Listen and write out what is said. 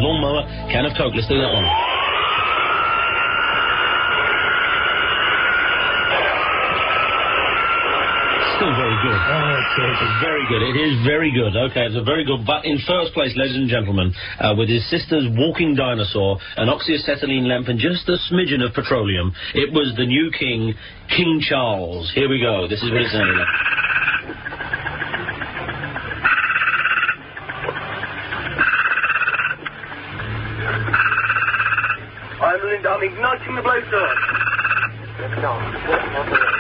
lawnmower, can of Coke. Let's do that one. Still very good. Oh, it's very good. It is very good. Okay, it's a very good. But in first place, ladies and gentlemen, with his sister's walking dinosaur, an oxyacetylene lamp, and just a smidgen of petroleum, it was the new king, King Charles. Here we go. This is what it sounded like. I'm igniting the blowtorch.